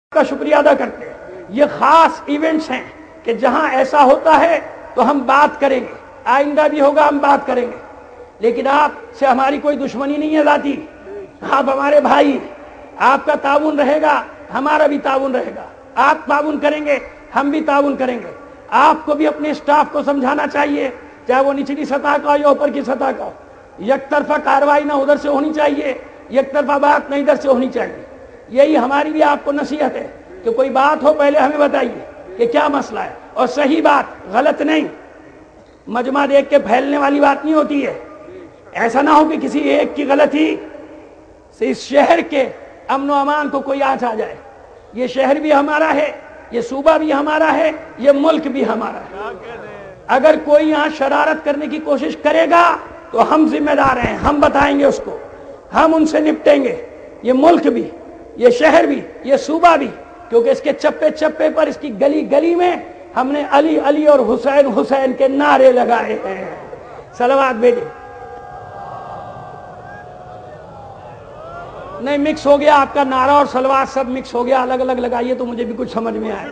کا شکریہ ادا کرتے ہیں۔ یہ خاص ایونٹس ہیں کہ جہاں ایسا ہوتا ہے تو ہم بات کریں گے، آئندہ بھی ہوگا ہم بات کریں گے، لیکن آپ سے ہماری کوئی دشمنی نہیں ہے ذاتی، آپ ہمارے بھائی ہیں، آپ کا تعاون رہے گا ہمارا بھی تعاون رہے گا، آپ تعاون کریں گے ہم بھی تعاون کریں گے۔ آپ کو بھی اپنے اسٹاف کو سمجھانا چاہیے، چاہے وہ نچلی سطح کا ہو یا اوپر کی سطح کا ہو، یک طرفہ کارروائی نہ ادھر سے ہونی چاہیے، یک طرفہ بات نہ ادھر سے ہونی چاہیے۔ یہی ہماری بھی آپ کو نصیحت ہے کہ کوئی بات ہو پہلے ہمیں بتائیے کہ کیا مسئلہ ہے، اور صحیح بات، غلط نہیں، مجمع دیکھ کے پھیلنے والی بات نہیں ہوتی ہے۔ ایسا نہ ہو کہ کسی ایک کی غلطی سے اس شہر کے امن و امان کو کوئی آنچ آ جائے۔ یہ شہر بھی ہمارا ہے، یہ صوبہ بھی ہمارا ہے، یہ ملک بھی ہمارا ہے۔ اگر کوئی یہاں شرارت کرنے کی کوشش کرے گا تو ہم ذمہ دار ہیں، ہم بتائیں گے اس کو، ہم ان سے نپٹیں گے۔ یہ ملک بھی، یہ شہر بھی، یہ صوبہ بھی، کیونکہ اس کے چپے چپے پر، اس کی گلی گلی میں ہم نے علی علی اور حسین حسین کے نعرے لگائے ہیں۔ صلوات بھیجے۔ نہیں مکس ہو گیا آپ کا نعرہ اور صلوات سب مکس ہو گیا، الگ الگ لگائیے تو مجھے بھی کچھ سمجھ میں آئے۔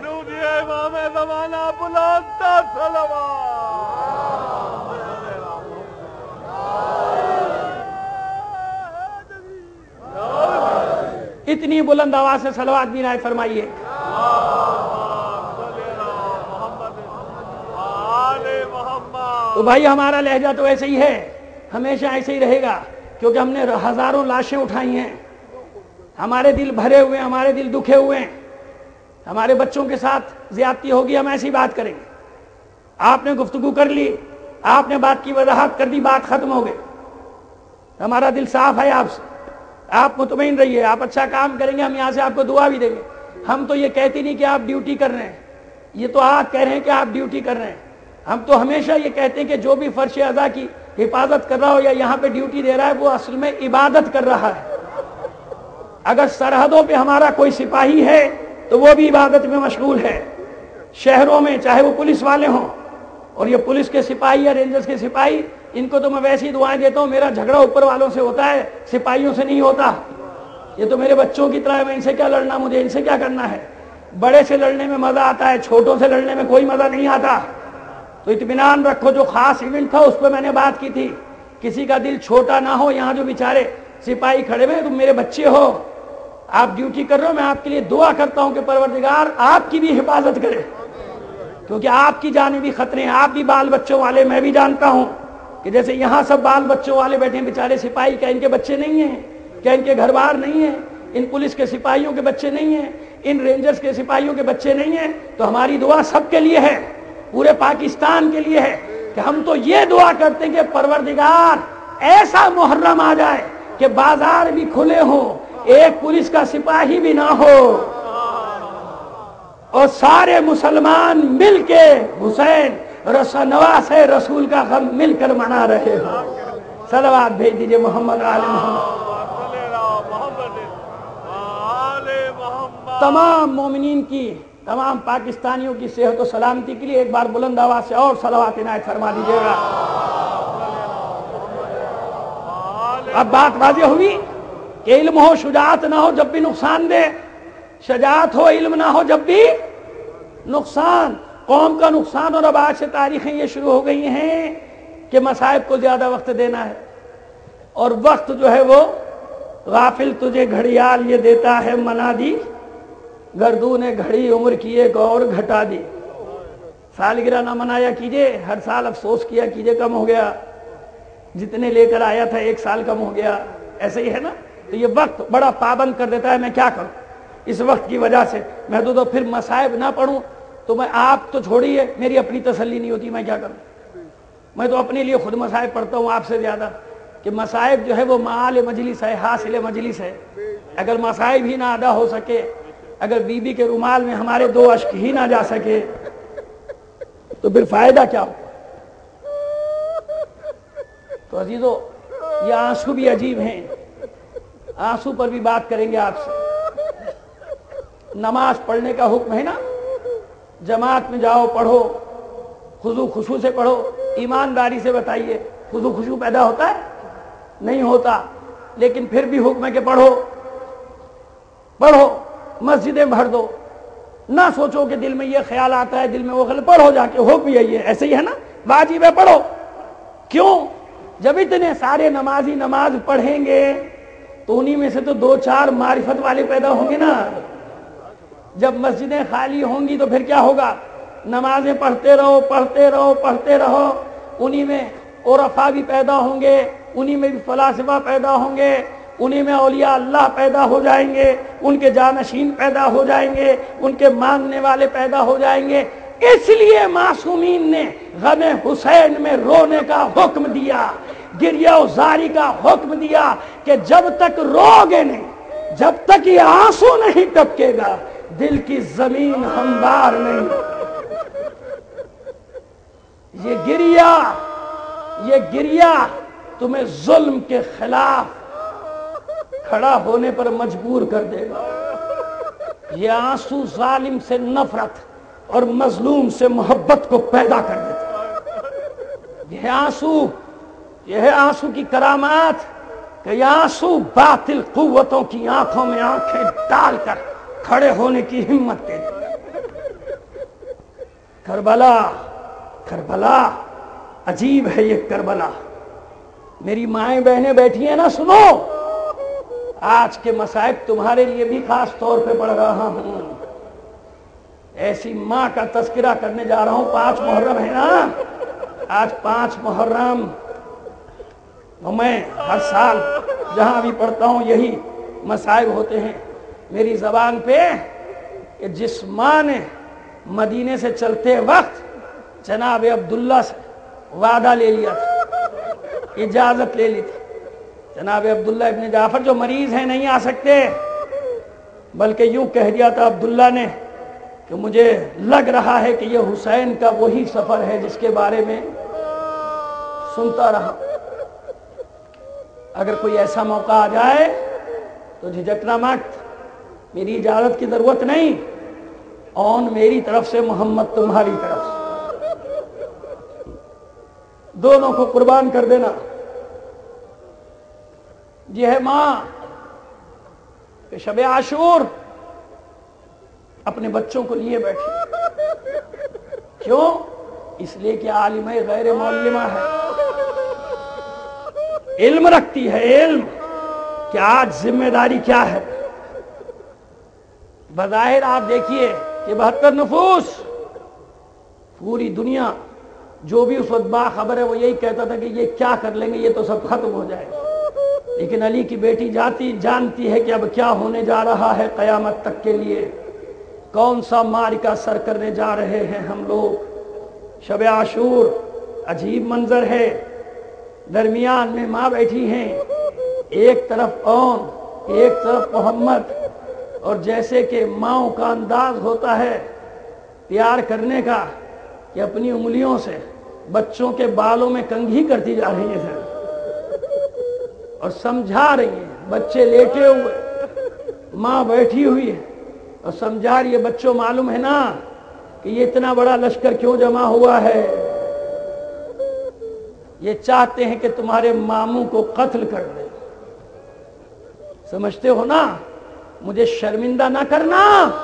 اتنی بلند آواز سے صلوات بھی نائے فرمائیے۔ تو بھائی ہمارا لہجہ تو ایسے ہی ہے، ہمیشہ ایسے ہی رہے گا، کیونکہ ہم نے ہزاروں لاشیں اٹھائی ہیں، ہمارے دل بھرے ہوئے ہیں، ہمارے دل دکھے ہوئے ہیں، ہمارے بچوں کے ساتھ زیادتی ہوگی ہم ایسی بات کریں گے۔ آپ نے گفتگو کر لی، آپ نے بات کی وضاحت کر دی، بات ختم ہو گئی، ہمارا دل صاف ہے آپ سے، آپ مطمئن رہیے، آپ اچھا کام کریں گے، ہم یہاں سے آپ کو دعا بھی دیں گے۔ ہم تو یہ کہتے نہیں کہ آپ ڈیوٹی کر رہے ہیں، یہ تو آپ کہہ رہے ہیں کہ آپ ڈیوٹی کر رہے ہیں۔ ہم تو ہمیشہ یہ کہتے ہیں کہ جو بھی فرش اعضاء کی حفاظت کر رہا ہو یا یہاں پہ ڈیوٹی دے رہا ہے وہ اصل میں عبادت کر رہا ہے۔ اگر سرحدوں پہ ہمارا کوئی سپاہی ہے تو وہ بھی عبادت میں مشغول ہے۔ شہروں میں چاہے وہ پولیس والے ہوں، اور یہ پولیس کے سپاہی یا رینجرز کے سپاہی، ان کو تو میں ویسی دعائیں دیتا ہوں، میرا جھگڑا اوپر والوں سے ہوتا ہے، سپاہیوں سے نہیں ہوتا۔ یہ تو میرے بچوں کی طرح ہے، میں ان سے کیا لڑنا، مجھے ان سے کیا کرنا ہے۔ بڑے سے لڑنے میں مزہ آتا ہے، چھوٹوں سے لڑنے میں کوئی مزہ نہیں آتا۔ تو اطمینان رکھو، جو خاص ایونٹ تھا اس پہ میں نے بات کی تھی، کسی کا دل چھوٹا نہ ہو۔ یہاں جو بیچارے سپاہی کھڑے ہوئے، تم میرے بچے ہو، آپ ڈیوٹی کر رہے ہو، میں آپ کے لیے دعا کرتا ہوں کہ پروردگار آپ کی بھی حفاظت کرے، کیونکہ آپ کی جانیں بھی خطرے ہیں، آپ بھی بال بچوں والے، میں بھی جانتا ہوں کہ جیسے یہاں سب بال بچوں والے بیٹھے ہیں، بیچارے سپاہی، کیا ان کے بچے نہیں ہیں؟ کیا ان کے گھر بار نہیں ہیں؟ ان پولیس کے سپاہیوں کے بچے نہیں ہیں؟ ان رینجرز کے سپاہیوں کے بچے نہیں ہیں؟ تو ہماری دعا سب کے لیے ہے، پورے پاکستان کے لیے ہے، کہ ہم تو یہ دعا کرتے ہیں کہ پروردگار ایسا محرم آ جائے کہ بازار بھی کھلے ہوں، ایک پولیس کا سپاہی بھی نہ ہو، اور سارے مسلمان مل کے حسین نواز رسول کا غم مل کر منا رہے ہو۔ صلوات بھیج دیجئے محمد آل محمد۔ تمام مومنین کی، تمام پاکستانیوں کی صحت و سلامتی کے لیے ایک بار بلند آواز سے اور صلوات عنایت فرما دیجیے گا۔ اب بات واضح ہوئی کہ علم ہو، شجاعت نہ ہو جب بھی نقصان دے، شجاعت ہو، علم نہ ہو جب بھی نقصان، قوم کا نقصان۔ اور اب آج سے تاریخیں یہ شروع ہو گئی ہیں کہ مصائب کو زیادہ وقت دینا ہے، اور وقت جو ہے وہ غافل تجھے گھڑیال یہ دیتا ہے منادی، گردون گھڑی عمر کی ایک اور گھٹا دی۔ سالگرہ نہ منایا کیجئے، ہر سال افسوس کیا کیجئے، کم ہو گیا، جتنے لے کر آیا تھا ایک سال کم ہو گیا، ایسے ہی ہے نا۔ تو یہ وقت بڑا پابند کر دیتا ہے، میں کیا کروں اس وقت کی وجہ سے، میں تو پھر مصائب نہ پڑھوں تو میں، آپ تو چھوڑیے، میری اپنی تسلی نہیں ہوتی، میں کیا کروں، میں تو اپنے لیے خود مصائب پڑھتا ہوں آپ سے زیادہ، کہ مصائب جو ہے وہ معال مجلس ہے، حاصل مجلس ہے۔ اگر مصائب ہی نہ ادا ہو سکے، اگر بی بی کے رومال میں ہمارے دو اشک ہی نہ جا سکے تو پھر فائدہ کیا ہو۔ تو عزیزو، یہ آنسو بھی عجیب ہیں، آنسو پر بھی بات کریں گے آپ سے۔ نماز پڑھنے کا حکم ہے نا، جماعت میں جاؤ پڑھو، خضوع خشوع سے پڑھو، ایمانداری سے بتائیے خضوع خشوع پیدا ہوتا ہے؟ نہیں ہوتا، لیکن پھر بھی حکم ہے کہ پڑھو پڑھو۔ مسجدیں بھر دو، نہ سوچو کہ دل میں یہ خیال آتا ہے، دل میں وہ خیال، پڑھو جا کے، ہو بھی یہی ہے، ایسے ہی ہے نا، واجب ہے پڑھو. کیوں؟ جب اتنے سارے نمازی نماز پڑھیں گے تو انہی میں سے تو 2-4 معرفت والے پیدا ہوں گے نا. جب مسجدیں خالی ہوں گی تو پھر کیا ہوگا؟ نمازیں پڑھتے رہو پڑھتے رہو پڑھتے رہو، انہی میں عرفاء بھی پیدا ہوں گے، انہی میں بھی فلاسفہ پیدا ہوں گے، انہی میں اولیاء اللہ پیدا ہو جائیں گے، ان کے جانشین پیدا ہو جائیں گے، ان کے ماننے والے پیدا ہو جائیں گے. اس لیے معصومین نے غم حسین میں رونے کا حکم دیا، گریہ و زاری کا حکم دیا کہ جب تک روگے نہیں، جب تک یہ آنسو نہیں ٹپکے گا دل کی زمین ہموار نہیں. یہ گریہ تمہیں ظلم کے خلاف کھڑا ہونے پر مجبور کر دے گا. یہ آنسو ظالم سے نفرت اور مظلوم سے محبت کو پیدا کر دیتا. یہ ہے آنسو کی کرامات کہ یہ آنسو باطل قوتوں کی آنکھوں میں آنکھیں ڈال کر کھڑے ہونے کی ہمت دے دیتا. کربلا عجیب ہے یہ کربلا. میری مائیں بہنیں بیٹھی ہیں نا، سنو، آج کے مصائب تمہارے لیے بھی خاص طور پہ پڑھ رہا ہوں. ایسی ماں کا تذکرہ کرنے جا رہا ہوں. 5 محرم ہے نا، آج 5 محرم. میں ہر سال جہاں بھی پڑھتا ہوں یہی مصائب ہوتے ہیں میری زبان پہ کہ جس ماں نے مدینے سے چلتے وقت جناب عبداللہ سے وعدہ لے لیا تھا، اجازت لے لی تھی. جناب عبداللہ ابن جعفر جو مریض ہیں نہیں آ سکتے، بلکہ یوں کہہ دیا تھا عبداللہ نے کہ مجھے لگ رہا ہے کہ یہ حسین کا وہی سفر ہے جس کے بارے میں سنتا رہا. اگر کوئی ایسا موقع آ جائے تو جھجکنا مت، میری اجازت کی ضرورت نہیں، اون میری طرف سے، محمد تمہاری طرف سے، دونوں کو قربان کر دینا. یہ ہے ماں کہ شب عاشور اپنے بچوں کو لیے بیٹھی. کیوں؟ اس لیے کہ عالمہ غیر معلمہ ہے، علم رکھتی ہے، علم کہ آج ذمہ داری کیا ہے. بظاہر آپ دیکھیے کہ 72 نفوس، پوری دنیا جو بھی اس وقت باخبر ہے وہ یہی کہتا تھا کہ یہ کیا کر لیں گے، یہ تو سب ختم ہو جائے گا. لیکن علی کی بیٹی جانتی ہے کہ اب کیا ہونے جا رہا ہے قیامت تک کے لیے، کون سا معرکہ سر کرنے جا رہے ہیں ہم لوگ. شب عاشور عجیب منظر ہے. درمیان میں ماں بیٹھی ہیں، ایک طرف اون، ایک طرف محمد، اور جیسے کہ ماؤں کا انداز ہوتا ہے پیار کرنے کا کہ اپنی انگلیوں سے بچوں کے بالوں میں کنگھی کرتی جا رہی ہیں اور سمجھا رہی ہیں. بچے لیٹے ہوئے، ماں بیٹھی ہوئی ہے اور سمجھا رہی ہے. بچوں معلوم ہے نا کہ یہ اتنا بڑا لشکر کیوں جمع ہوا ہے؟ یہ چاہتے ہیں کہ تمہارے ماموں کو قتل کر دیں. سمجھتے ہو نا؟ مجھے شرمندہ نہ کرنا،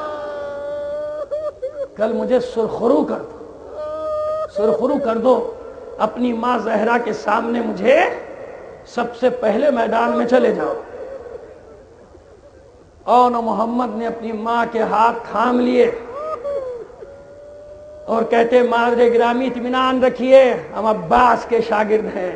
کل مجھے سرخرو کر دو، سرخرو کر دو. اپنی ماں زہرا کے سامنے مجھے سب سے پہلے میدان میں چلے جاؤ. اور محمد نے اپنی ماں کے ہاتھ تھام لیے اور کہتے مادر گرامی اطمینان رکھیے، ہم عباس کے شاگرد ہیں،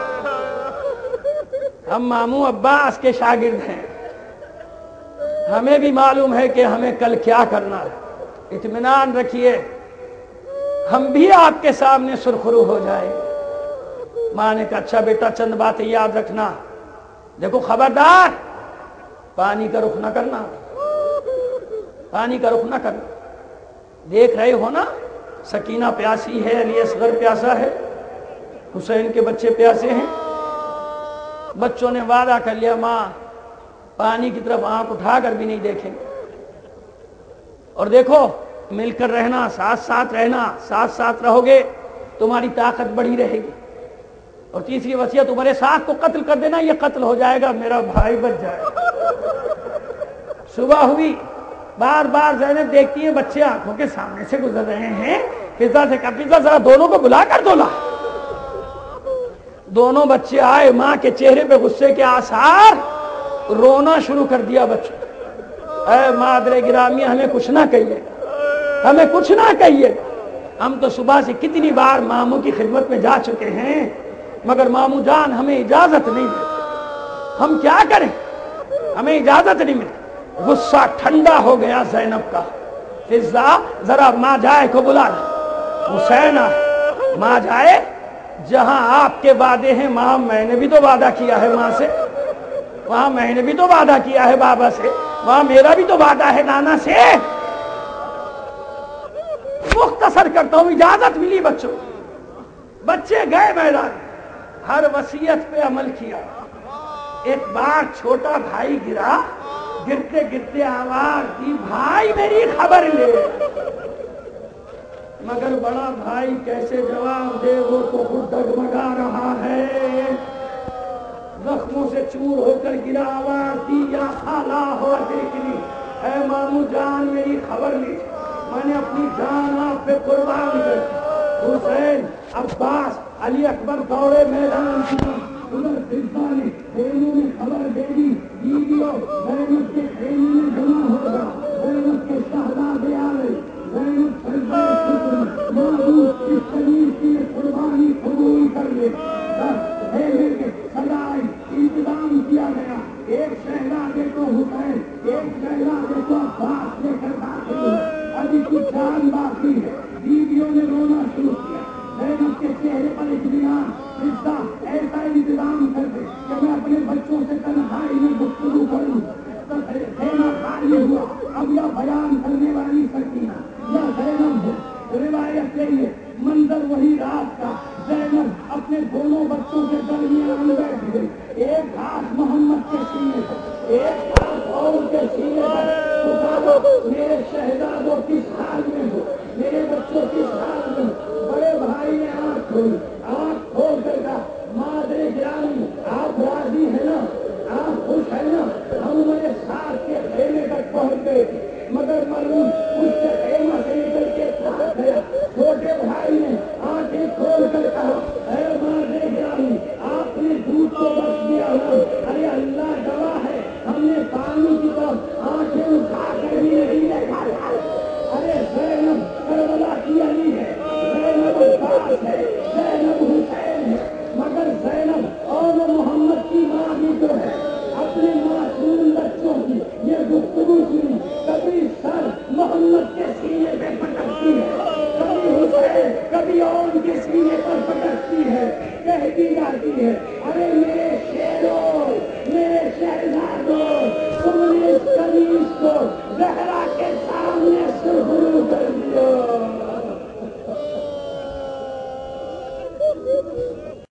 ہم ماموں عباس کے شاگرد ہیں، ہمیں بھی معلوم ہے کہ ہمیں کل کیا کرنا ہے، اطمینان رکھیے، ہم بھی آپ کے سامنے سرخرو ہو جائیں. ماں نے کہا اچھا بیٹا چند باتیں یاد رکھنا. دیکھو خبردار، پانی کا رخ نہ کرنا، پانی کا رخ نہ کرنا. دیکھ رہے ہو نا، سکینہ پیاسی ہے، علی اصغر پیاسا ہے، حسین کے بچے پیاسے ہیں. بچوں نے وعدہ کر لیا ماں پانی کی طرف آنکھ اٹھا کر بھی نہیں دیکھیں گے. اور دیکھو مل کر رہنا، ساتھ ساتھ رہنا، ساتھ ساتھ رہو گے تمہاری طاقت بڑھی رہے گی. اور تیسری وصیت، تمہارے ساتھ کو قتل کر دینا، یہ قتل ہو جائے گا، میرا بھائی بچ جائے گا. صبح ہوئی، بار بار زینب دیکھتی ہے بچے آنکھوں کے سامنے سے گزر رہے ہیں، فضا سے کہا فضا ذرا دونوں کو بلا کر دو لا۔ دونوں بچے آئے، ماں کے چہرے پہ غصے کے آثار، رونا شروع کر دیا بچوں۔ اے مادر گرامی ہمیں کچھ نہ کہیے گا، ہمیں کچھ نہ کہیے گا، ہم تو صبح سے کتنی بار ماموں کی خدمت میں جا چکے ہیں مگر ماموں جان ہمیں اجازت نہیں ملتی، ہم کیا کریں، ہمیں اجازت نہیں ملتی۔ غصہ ٹھنڈا ہو گیا زینب کا۔ فضا ذرا ماں جائے کو بلا لے، حسین ماں جائے جہاں آپ کے وعدے ہیں ماں میں نے بھی تو وعدہ کیا ہے ماں سے، وہاں میں نے بھی تو وعدہ کیا ہے بابا سے، وہاں میرا بھی تو وعدہ ہے نانا سے۔ مختصر کرتا ہوں، اجازت ملی بچوں، بچے گئے میدان، ہر وصیت پہ عمل کیا۔ ایک بار چھوٹا بھائی گرا، گرتے گرتے آواز دی بھائی میری خبر لے، مگر بڑا بھائی کیسے جواب دے، وہ تو خود ڈگمگا رہا ہے، زخموں سے چور ہو کر گرا، آواز دی یا خالہ ہو دیکھنی، اے مامو جان میری خبر لی، میں نے اپنی جان آپ پہ قربان کر دی۔ حسین، عباس، علی اکبر دوڑے میدان کی طرف، ادھر فضا نے خیمے میں خبر دے دی، بیویوں زینب کے خیمے میں جمع ہوگا، زینب کے شہزادے آئے، زینب سجدے شکر معبود اس شریف کی قربانی قبول کر لے۔ خیمے کے سجائے انتظام کیا گیا، ایک شہزادے کو حسین، ایک شہزادے کو عباس لے کر داخل ہوئے، ابھی کی جان باقی ہے۔ بیویوں نے رونا شروع کیا، زینب کے چہرے پر اطمینان، فضا ایسا انتظام کر دے کہ میں اپنے بچوں سے تنہائی میں گفتگو کروں۔ خیمہ خالی ہوا، اب یا بیان کرنے والی سکینہ یا زینب ہے۔ روایت یہی ہے، منظر وہی رات کا، زینب اپنے دونوں بچوں کے درمیان بیٹھ گئی، ایک ہاتھ محمد کے سینے پر، ایک ہاتھ اور کے سینے پر، پکارا میرے شہزادوں کس حال میں ہو، میرے بچوں کس حال میں ہو۔ بڑے بھائی نے آنکھ کھولی، آنکھ کھول کر کہا مادر گرامی آپ راضی ہیں نا، آپ خوش ہیں نا، ہم میرے ساتھ کے خیمے تک پہنچ گئے تھے مگر معلوم اس سے خیمہ سے نکل کے پھانس گیا۔ چھوٹے بھائی نے آنکھیں کھول کر کہا اے مادر گرامی آپ نے دودھ کو بخش دیا نا، ارے اللہ گواہ ہے ہم نے پانی کی طرف آنکھیں اٹھا کر بھی نہیں دیکھا تھا۔ ارے زینب کربلا کی علی ہے، زینب عباس ہے، زینب حسین ہے، مگر زینب اور محمد کی ماں بھی تو ہے۔ اپنے معصوم بچوں کی یہ گفتگو سنی، کبھی سر محمد کے سینے پہ پٹکتی ہے، کبھی حسین کبھی اور کے سینے پر پٹکتی ہے، کہتی جاتی ہے ارے میرے شیروں، میرے شہزادوں، تم نے اس قمیص کو زہرا